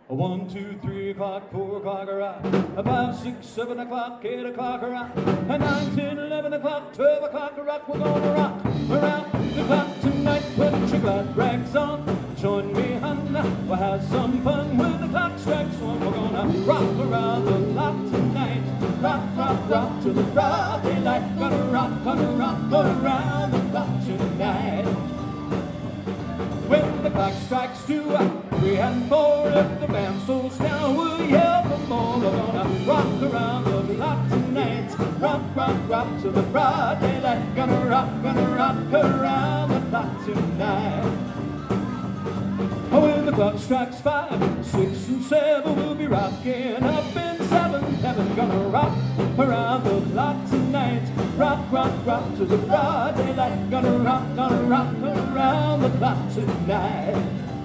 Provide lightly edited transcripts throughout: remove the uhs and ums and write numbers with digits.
1, 2, 3 o'clock, 4 o'clock, right. 5, 6, 7 o'clock, 8 o'clock, right. 9, 10, 11 o'clock, 12 o'clock, rock. We're gonna rock around the clock tonight. Put your glad rags on, join me, hon. We'll have some fun when the clock strikes one. We're gonna rock around the clock tonight. Rock till the broad daylight. Gonna rock around the clock tonight. When the clock strikes 2, 3 and 4, if the band slows down, we'll yell for more. We're gonna rock around the clock tonight. Rock till the broad daylight. Gonna rock around the clock tonight. When the clock strikes 5, 6, and 7, we'll be rocking up in 7th heaven. Gonna rock around the clock tonight. Rock to the broad daylight. Gonna rock around the clock tonight.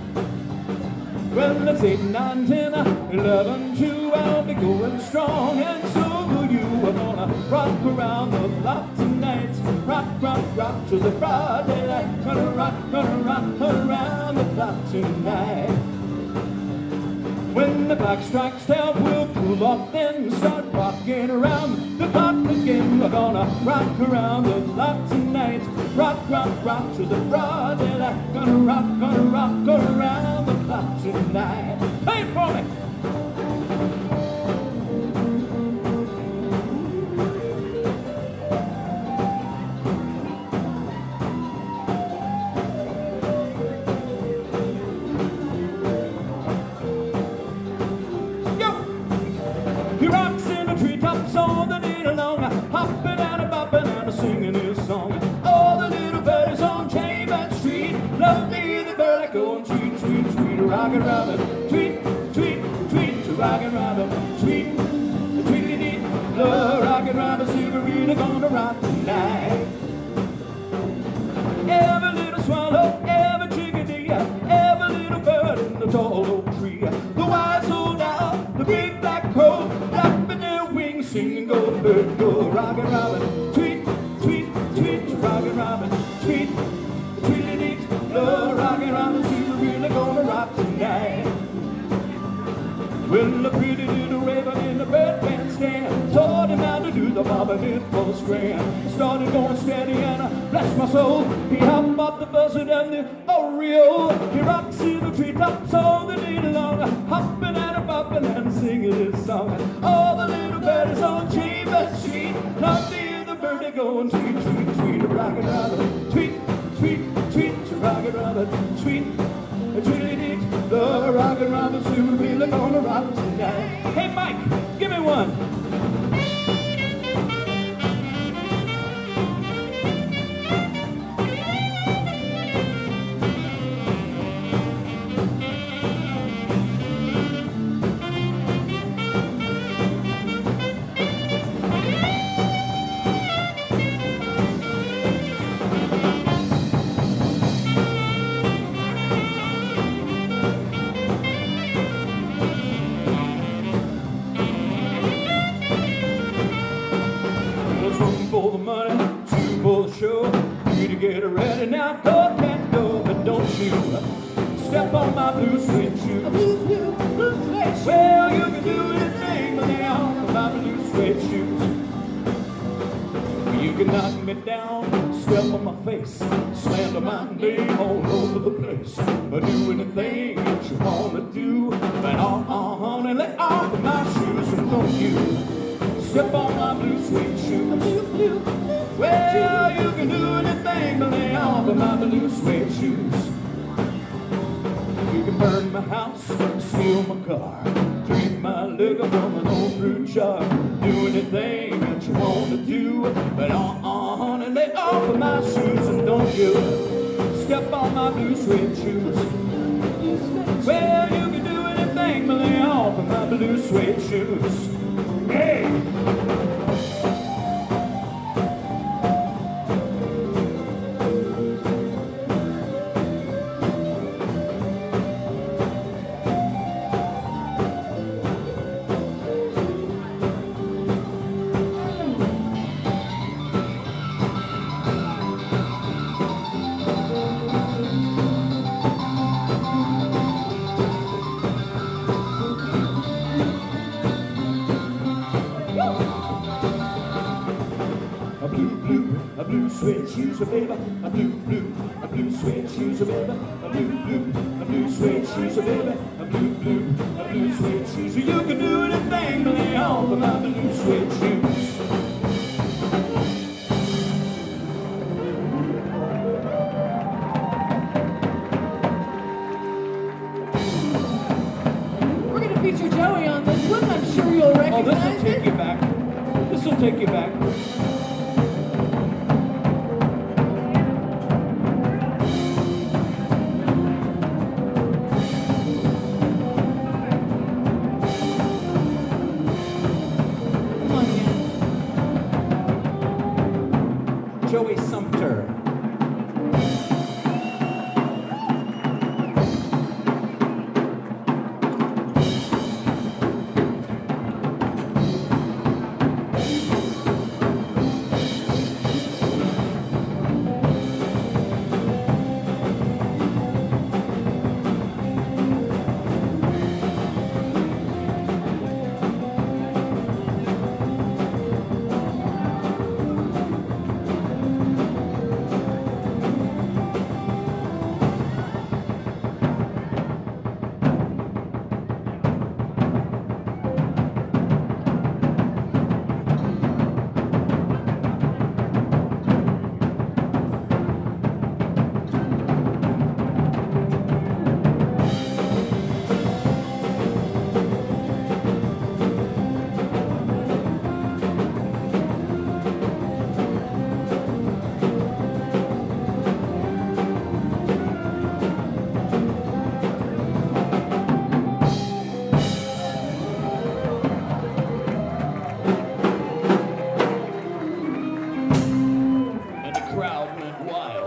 Well, it's 8, 9, 10, 11, 2. I'll be going strong, and so will you. We're gonna rock around the clock tonight. Rock to the broad daylight. Gonna rock around the clock tonight. When the clock strikes 12, we'll cool off then, start rocking around the clock again. We're gonna rock around the clock tonight. Rock to the broad daylight. Gonna rock around the clock tonight. Play it for me! He rocks in the treetops all the day long, hopping and a-bopping and a-singing his song. All the little birdies on Chambers Street love to hear the bird going tweet, tweet, tweet, rockin' robin, tweet, tweet, tweet, rockin' robin, tweet, tweet-a-dee, love rockin' robin, see we're really gonna rock tonight. Every little swallow, every chickadee, every little bird in the tall oak tree, the wise old owl, the big black crow, flapping their wings, singing go bird, go rockin' robin, tweet, tweet, tweet, rockin' robin, tweet, tweet-a-dee, love rockin' robin, see we're really gonna rock tonight. Well, the pretty little raven in the bird bandstand taught him how to do the bobbing it full strand. Started going steady and bless my soul, he hopped off the buzzard and the Oreo. He rocks in the treetops all the day long, hopping and a-bopping and singing his song. All the little birdies on Chambers Street love to hear the birdie going tweet, tweet, tweet, rockin' robin, tweet, tweet, tweet, rockin' robin, tweet, tweet-a-dee, the rockin' robin, see we're really gonna rock tonight. Hey Mike, give me one. For the money, 2 for the show. 3 to get ready now, go can't go, but don't you step on my blue suede shoes. Well, you can do anything, but they are my blue suede shoes. You can knock me down, step on my face, slander my name all over the place. But do anything that you wanna do, but honey, lay off of my shoes, and don't you step on my blue suede shoes. Well, you can do anything but lay off of my blue suede shoes. You can burn my house, steal my car, drink my liquor from an old fruit jar. Do anything that you want to do, but honey, lay off of my shoes, and don't you step on my blue suede shoes. Well, you can do anything but lay off of my blue suede shoes. Hey! blue suede shoes, baby, a blue suede shoes, baby, a blue suede shoes, baby, a blue suede shoes. You can do anything, but lay off of my blue suede shoes. Feature Joey on this one. I'm sure you'll recognize this will take you back. This will take you back. Come on, man. Joey Sumter.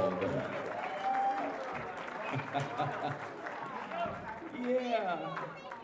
Yeah.